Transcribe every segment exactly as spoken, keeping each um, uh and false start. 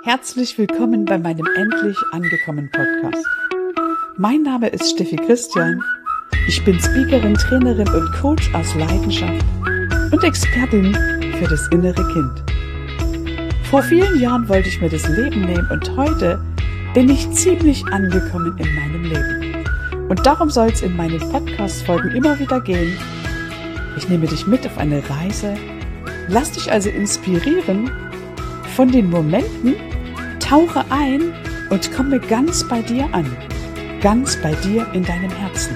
Herzlich willkommen bei meinem Endlich angekommen Podcast. Mein Name ist Steffi Christian. Ich bin Speakerin, Trainerin und Coach aus Leidenschaft und Expertin für das innere Kind. Vor vielen Jahren wollte ich mir das Leben nehmen und heute bin ich ziemlich angekommen in meinem Leben. Und darum soll es in meinen Podcast-Folgen immer wieder gehen. Ich nehme dich mit auf eine Reise, lass dich also inspirieren von den Momenten, tauche ein und komme ganz bei dir an, ganz bei dir in deinem Herzen.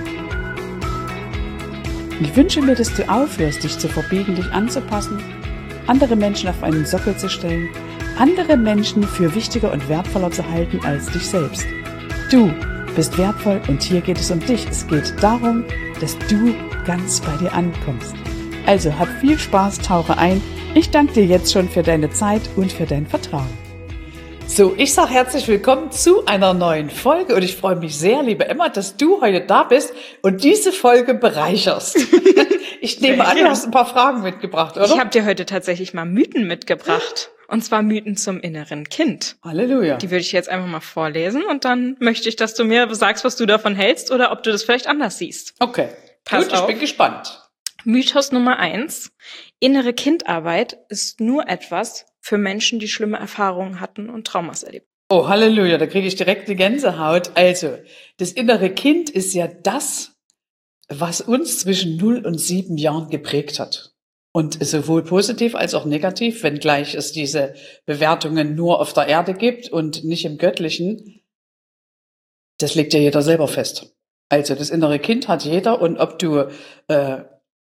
Ich wünsche mir, dass du aufhörst, dich zu verbiegen, dich anzupassen, andere Menschen auf einen Sockel zu stellen, andere Menschen für wichtiger und wertvoller zu halten als dich selbst. Du bist wertvoll und hier geht es um dich. Es geht darum, dass du ganz bei dir ankommst. Also hab viel Spaß, tauche ein. Ich danke dir jetzt schon für deine Zeit und für dein Vertrauen. So, ich sage herzlich willkommen zu einer neuen Folge und ich freue mich sehr, liebe Emma, dass du heute da bist und diese Folge bereicherst. Ich nehme an, du hast ein paar Fragen mitgebracht, oder? Ich habe dir heute tatsächlich mal Mythen mitgebracht. Und zwar Mythen zum inneren Kind. Halleluja. Die würde ich jetzt einfach mal vorlesen und dann möchte ich, dass du mir sagst, was du davon hältst oder ob du das vielleicht anders siehst. Okay, Pass gut, ich auf. bin gespannt. Mythos Nummer eins. Innere Kindarbeit ist nur etwas für Menschen, die schlimme Erfahrungen hatten und Traumas erlebt. Oh, Halleluja, da kriege ich direkt eine Gänsehaut. Also, das innere Kind ist ja das, was uns zwischen null und sieben Jahren geprägt hat. Und sowohl positiv als auch negativ, wenngleich es diese Bewertungen nur auf der Erde gibt und nicht im Göttlichen, das legt ja jeder selber fest. Also das innere Kind hat jeder und ob du, äh,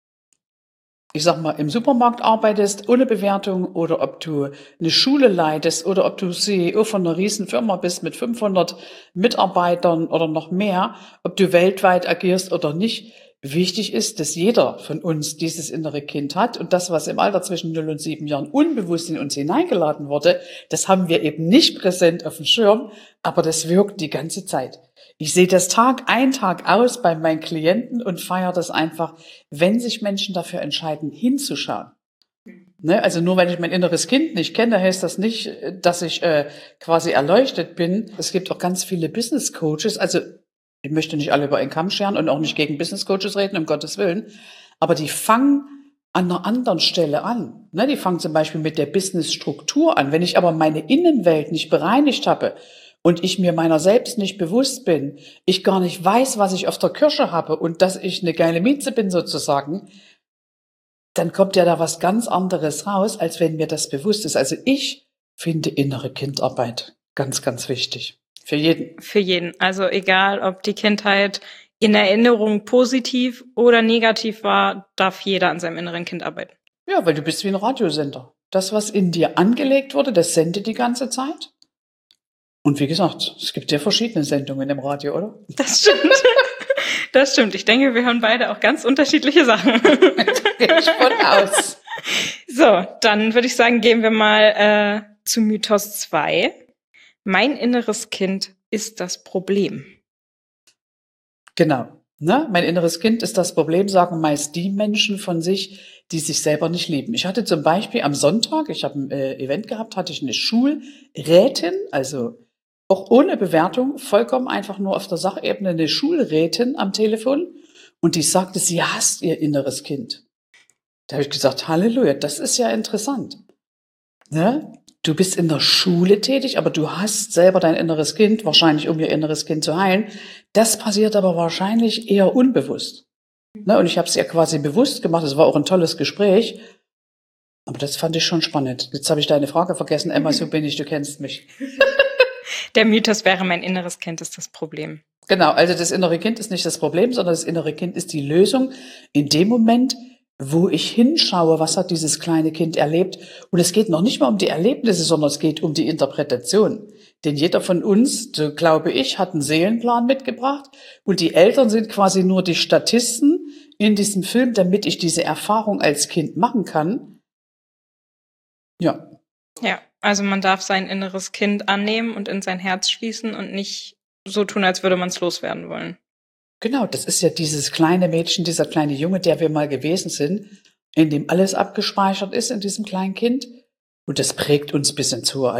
ich sag mal, im Supermarkt arbeitest ohne Bewertung oder ob du eine Schule leitest oder ob du C E O von einer riesen Firma bist mit fünfhundert Mitarbeitern oder noch mehr, ob du weltweit agierst oder nicht, wichtig ist, dass jeder von uns dieses innere Kind hat und das, was im Alter zwischen null und sieben Jahren unbewusst in uns hineingeladen wurde, das haben wir eben nicht präsent auf dem Schirm, aber das wirkt die ganze Zeit. Ich sehe das Tag ein, Tag aus bei meinen Klienten und feiere das einfach, wenn sich Menschen dafür entscheiden, hinzuschauen. Ne, also nur weil ich mein inneres Kind nicht kenne, heißt das nicht, dass ich äh, quasi erleuchtet bin. Es gibt auch ganz viele Business Coaches, also ich möchte nicht alle über einen Kamm scheren und auch nicht gegen Business Coaches reden, um Gottes Willen. Aber die fangen an einer anderen Stelle an. Ne, die fangen zum Beispiel mit der Business-Struktur an. Wenn ich aber meine Innenwelt nicht bereinigt habe und ich mir meiner selbst nicht bewusst bin, ich gar nicht weiß, was ich auf der Kirsche habe und dass ich eine geile Mieze bin sozusagen, dann kommt ja da was ganz anderes raus, als wenn mir das bewusst ist. Also ich finde innere Kindarbeit ganz, ganz wichtig. Für jeden. Für jeden. Also egal, ob die Kindheit in Erinnerung positiv oder negativ war, darf jeder an seinem inneren Kind arbeiten. Ja, weil du bist wie ein Radiosender. Das, was in dir angelegt wurde, das sendet die ganze Zeit. Und wie gesagt, es gibt ja verschiedene Sendungen im Radio, oder? Das stimmt. Das stimmt. Ich denke, wir hören beide auch ganz unterschiedliche Sachen. Gehe ich von aus. So, dann würde ich sagen, gehen wir mal äh, zu Mythos zwei. Mein inneres Kind ist das Problem. Genau. Ne? Mein inneres Kind ist das Problem, sagen meist die Menschen von sich, die sich selber nicht lieben. Ich hatte zum Beispiel am Sonntag, ich habe ein äh, Event gehabt, hatte ich eine Schulrätin, also auch ohne Bewertung, vollkommen einfach nur auf der Sachebene eine Schulrätin am Telefon und die sagte, sie hasst ihr inneres Kind. Da habe ich gesagt, Halleluja, das ist ja interessant. Ne? Du bist in der Schule tätig, aber du hast selber dein inneres Kind, wahrscheinlich um ihr inneres Kind zu heilen. Das passiert aber wahrscheinlich eher unbewusst. Ne? Und ich habe es ihr quasi bewusst gemacht, es war auch ein tolles Gespräch, aber das fand ich schon spannend. Jetzt habe ich deine Frage vergessen, Emma, so bin ich, du kennst mich. Der Mythos wäre, mein inneres Kind ist das Problem. Genau, also das innere Kind ist nicht das Problem, sondern das innere Kind ist die Lösung in dem Moment, wo ich hinschaue, was hat dieses kleine Kind erlebt. Und es geht noch nicht mal um die Erlebnisse, sondern es geht um die Interpretation. Denn jeder von uns, so glaube ich, hat einen Seelenplan mitgebracht und die Eltern sind quasi nur die Statisten in diesem Film, damit ich diese Erfahrung als Kind machen kann. Ja. Ja, also man darf sein inneres Kind annehmen und in sein Herz schließen und nicht so tun, als würde man es loswerden wollen. Genau, das ist ja dieses kleine Mädchen, dieser kleine Junge, der wir mal gewesen sind, in dem alles abgespeichert ist in diesem kleinen Kind. Und das prägt uns bis ins hohe Alter.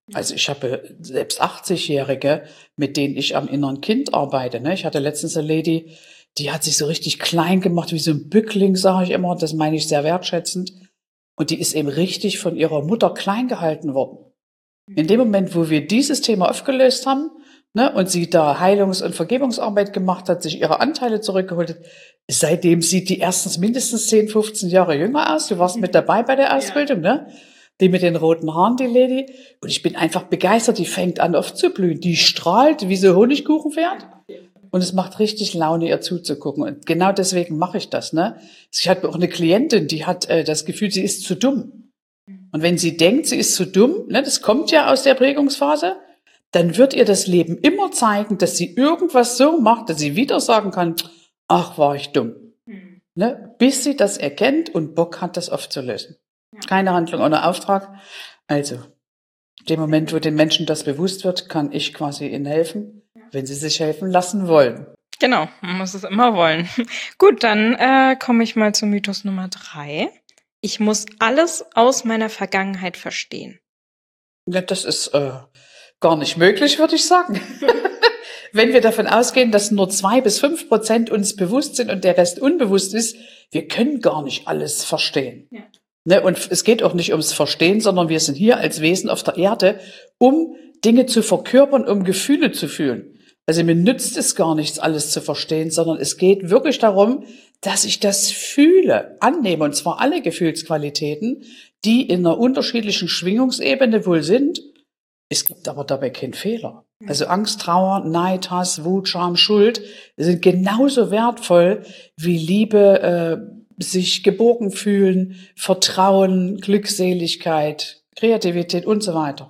Also ich habe selbst achtzig-Jährige, mit denen ich am inneren Kind arbeite. Ne? Ich hatte letztens eine Lady, die hat sich so richtig klein gemacht, wie so ein Bückling, sage ich immer. Das meine ich sehr wertschätzend. Und die ist eben richtig von ihrer Mutter klein gehalten worden. In dem Moment, wo wir dieses Thema aufgelöst haben, ne, und sie da Heilungs- und Vergebungsarbeit gemacht hat, sich ihre Anteile zurückgeholt hat, seitdem sieht die erstens mindestens zehn, fünfzehn Jahre jünger aus. Du warst mit dabei bei der Ausbildung, ne? Die mit den roten Haaren, die Lady. Und ich bin einfach begeistert. Die fängt an aufzublühen. Die strahlt wie so Honigkuchenpferd. Und es macht richtig Laune, ihr zuzugucken. Und genau deswegen mache ich das, ne? Ich hatte auch eine Klientin, die hat äh, das Gefühl, sie ist zu dumm. Und wenn sie denkt, sie ist zu dumm, ne, das kommt ja aus der Prägungsphase, dann wird ihr das Leben immer zeigen, dass sie irgendwas so macht, dass sie wieder sagen kann, ach, war ich dumm. Mhm. Ne, bis sie das erkennt und Bock hat, das aufzulösen. Ja. Keine Handlung ohne Auftrag. Also, in dem Moment, wo den Menschen das bewusst wird, kann ich quasi ihnen helfen, wenn sie sich helfen lassen wollen. Genau, man muss es immer wollen. Gut, dann äh, komme ich mal zum Mythos Nummer drei. Ich muss alles aus meiner Vergangenheit verstehen. Ja, das ist äh, gar nicht möglich, würde ich sagen. Wenn wir davon ausgehen, dass nur zwei bis fünf Prozent uns bewusst sind und der Rest unbewusst ist, wir können gar nicht alles verstehen. Ja. Ne, und es geht auch nicht ums Verstehen, sondern wir sind hier als Wesen auf der Erde, um Dinge zu verkörpern, um Gefühle zu fühlen. Also mir nützt es gar nichts, alles zu verstehen, sondern es geht wirklich darum, dass ich das fühle, annehme, und zwar alle Gefühlsqualitäten, die in einer unterschiedlichen Schwingungsebene wohl sind. Es gibt aber dabei keinen Fehler. Also Angst, Trauer, Neid, Hass, Wut, Scham, Schuld sind genauso wertvoll wie Liebe, äh, sich geborgen fühlen, Vertrauen, Glückseligkeit, Kreativität und so weiter.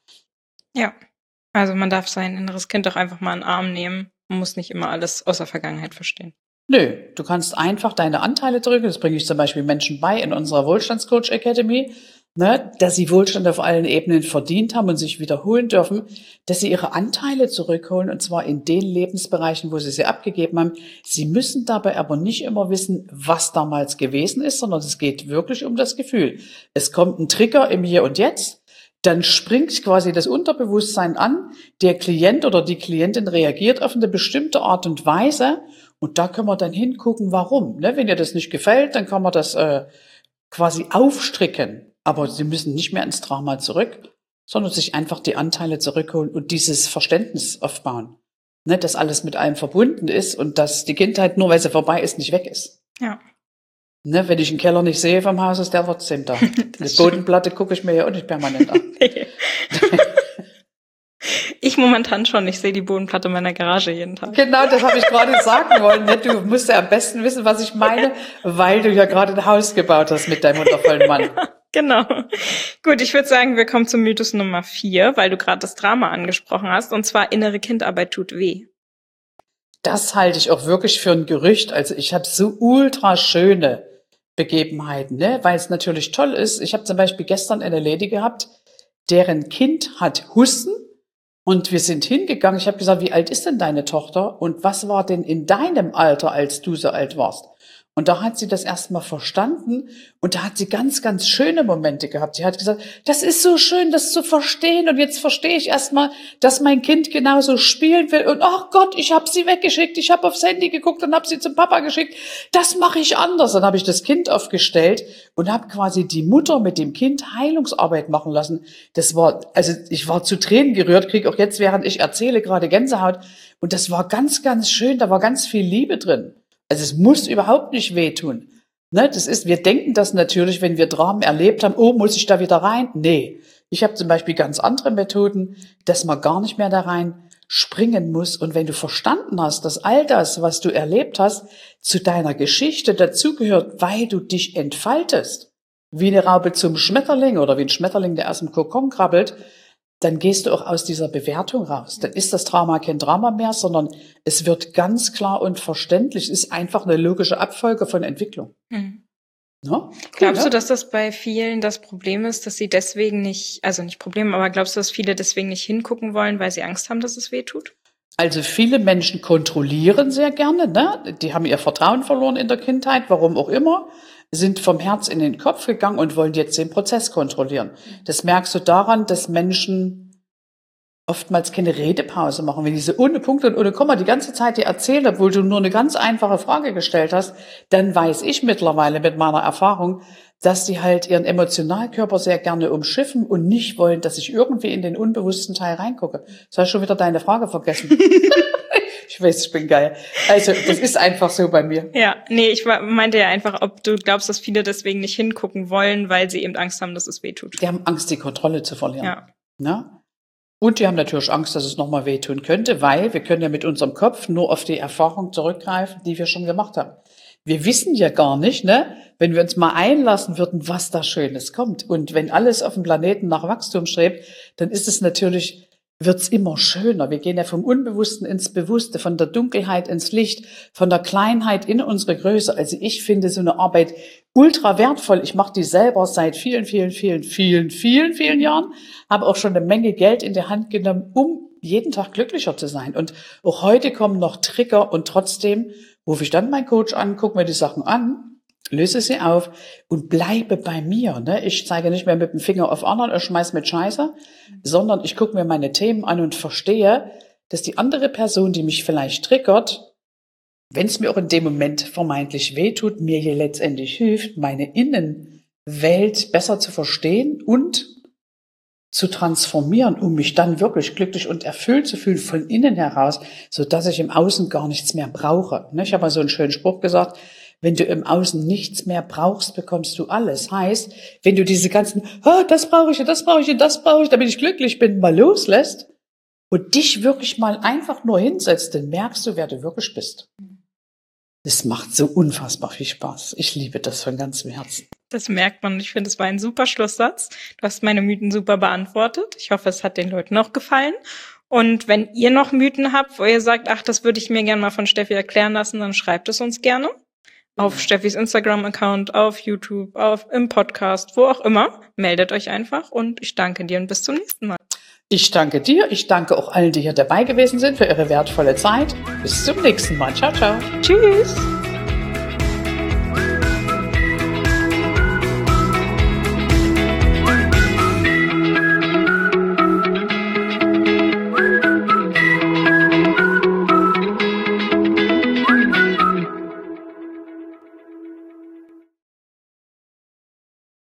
Ja, also man darf sein inneres Kind auch einfach mal in den Arm nehmen. Man muss nicht immer alles aus der Vergangenheit verstehen. Nö, du kannst einfach deine Anteile drücken. Das bringe ich zum Beispiel Menschen bei in unserer Wohlstandscoach Academy, ne, dass sie Wohlstand auf allen Ebenen verdient haben und sich wiederholen dürfen, dass sie ihre Anteile zurückholen, und zwar in den Lebensbereichen, wo sie sie abgegeben haben. Sie müssen dabei aber nicht immer wissen, was damals gewesen ist, sondern es geht wirklich um das Gefühl. Es kommt ein Trigger im Hier und Jetzt, dann springt quasi das Unterbewusstsein an, der Klient oder die Klientin reagiert auf eine bestimmte Art und Weise, und da können wir dann hingucken, warum. Ne? Wenn ihr das nicht gefällt, dann kann man das äh, quasi aufstricken. Aber Sie müssen nicht mehr ins Drama zurück, sondern sich einfach die Anteile zurückholen und dieses Verständnis aufbauen. Ne? Dass alles mit allem verbunden ist und dass die Kindheit, nur weil sie vorbei ist, nicht weg ist. Ja. Ne? Wenn ich einen Keller nicht sehe vom Haus, ist der trotzdem da. Die Bodenplatte gucke ich mir ja auch nicht permanent an. Nee. Ich momentan schon. Ich sehe die Bodenplatte meiner Garage jeden Tag. Genau, das habe ich gerade sagen wollen. Du musst ja am besten wissen, was ich meine, weil du ja gerade ein Haus gebaut hast mit deinem wundervollen Mann. Genau. Gut, ich würde sagen, wir kommen zum Mythos Nummer vier, weil du gerade das Drama angesprochen hast, und zwar innere Kindarbeit tut weh. Das halte ich auch wirklich für ein Gerücht. Also ich habe so ultra schöne Begebenheiten, ne? Weil es natürlich toll ist. Ich habe zum Beispiel gestern eine Lady gehabt, deren Kind hat Husten. Und wir sind hingegangen, ich habe gesagt, wie alt ist denn deine Tochter und was war denn in deinem Alter, als du so alt warst? Und da hat sie das erstmal verstanden und da hat sie ganz, ganz schöne Momente gehabt. Sie hat gesagt, das ist so schön, das zu verstehen, und jetzt verstehe ich erstmal, dass mein Kind genauso spielen will, und ach Gott, ich habe sie weggeschickt, ich habe aufs Handy geguckt und habe sie zum Papa geschickt. Das mache ich anders. Dann habe ich das Kind aufgestellt und habe quasi die Mutter mit dem Kind Heilungsarbeit machen lassen. Das war, also ich war zu Tränen gerührt, kriege auch jetzt, während ich erzähle, gerade Gänsehaut. Und das war ganz, ganz schön, da war ganz viel Liebe drin. Also es muss überhaupt nicht wehtun. Ne, das ist, wir denken das natürlich, wenn wir Dramen erlebt haben, oh, muss ich da wieder rein? Nee. Ich habe zum Beispiel ganz andere Methoden, dass man gar nicht mehr da rein springen muss. Und wenn du verstanden hast, dass all das, was du erlebt hast, zu deiner Geschichte dazugehört, weil du dich entfaltest, wie eine Raupe zum Schmetterling oder wie ein Schmetterling, der aus dem Kokon krabbelt, dann gehst du auch aus dieser Bewertung raus. Dann ist das Drama kein Drama mehr, sondern es wird ganz klar und verständlich. Es ist einfach eine logische Abfolge von Entwicklung. Mhm. Ja, cool, glaubst ja? du, dass das bei vielen das Problem ist, dass sie deswegen nicht, also nicht Problem, aber glaubst du, dass viele deswegen nicht hingucken wollen, weil sie Angst haben, dass es weh tut? Also viele Menschen kontrollieren sehr gerne, ne? Die haben ihr Vertrauen verloren in der Kindheit, warum auch immer. sind vom Herz in den Kopf gegangen und wollen jetzt den Prozess kontrollieren. Das merkst du daran, dass Menschen oftmals keine Redepause machen. Wenn diese ohne Punkt und ohne Komma die ganze Zeit dir erzählt, obwohl du nur eine ganz einfache Frage gestellt hast, dann weiß ich mittlerweile mit meiner Erfahrung, dass die halt ihren Emotionalkörper sehr gerne umschiffen und nicht wollen, dass ich irgendwie in den unbewussten Teil reingucke. Jetzt hast du schon wieder deine Frage vergessen. Ich weiß, ich bin geil. Also, das ist einfach so bei mir. Ja, nee, ich meinte ja einfach, ob du glaubst, dass viele deswegen nicht hingucken wollen, weil sie eben Angst haben, dass es weh tut. Die haben Angst, die Kontrolle zu verlieren. Ja. Na? Und die haben natürlich Angst, dass es nochmal wehtun könnte, weil wir können ja mit unserem Kopf nur auf die Erfahrung zurückgreifen, die wir schon gemacht haben. Wir wissen ja gar nicht, ne, wenn wir uns mal einlassen würden, was da Schönes kommt. Und wenn alles auf dem Planeten nach Wachstum strebt, dann ist es natürlich, wird's immer schöner. Wir gehen ja vom Unbewussten ins Bewusste, von der Dunkelheit ins Licht, von der Kleinheit in unsere Größe. Also ich finde so eine Arbeit ultra wertvoll. Ich mache die selber seit vielen, vielen, vielen, vielen, vielen, vielen Jahren, habe auch schon eine Menge Geld in die Hand genommen, um jeden Tag glücklicher zu sein. Und auch heute kommen noch Trigger und trotzdem rufe ich dann meinen Coach an, gucke mir die Sachen an, löse sie auf und bleibe bei mir. Ne? Ich zeige nicht mehr mit dem Finger auf anderen, ich schmeiß mit Scheiße, sondern ich gucke mir meine Themen an und verstehe, dass die andere Person, die mich vielleicht triggert, wenn es mir auch in dem Moment vermeintlich wehtut, mir hier letztendlich hilft, meine Innenwelt besser zu verstehen und zu transformieren, um mich dann wirklich glücklich und erfüllt zu fühlen von innen heraus, so dass ich im Außen gar nichts mehr brauche. Ich habe mal so einen schönen Spruch gesagt: Wenn du im Außen nichts mehr brauchst, bekommst du alles. Heißt, wenn du diese ganzen, oh, das brauche ich, das brauche ich, das brauche ich, damit ich glücklich bin, mal loslässt und dich wirklich mal einfach nur hinsetzt, dann merkst du, wer du wirklich bist. Das macht so unfassbar viel Spaß. Ich liebe das von ganzem Herzen. Das merkt man. Ich finde, es war ein super Schlusssatz. Du hast meine Mythen super beantwortet. Ich hoffe, es hat den Leuten auch gefallen. Und wenn ihr noch Mythen habt, wo ihr sagt, ach, das würde ich mir gerne mal von Steffi erklären lassen, dann schreibt es uns gerne. Auf ja. Steffis Instagram-Account, auf YouTube, auf im Podcast, wo auch immer. Meldet euch einfach und ich danke dir und bis zum nächsten Mal. Ich danke dir. Ich danke auch allen, die hier dabei gewesen sind, für ihre wertvolle Zeit. Bis zum nächsten Mal. Ciao, ciao. Tschüss.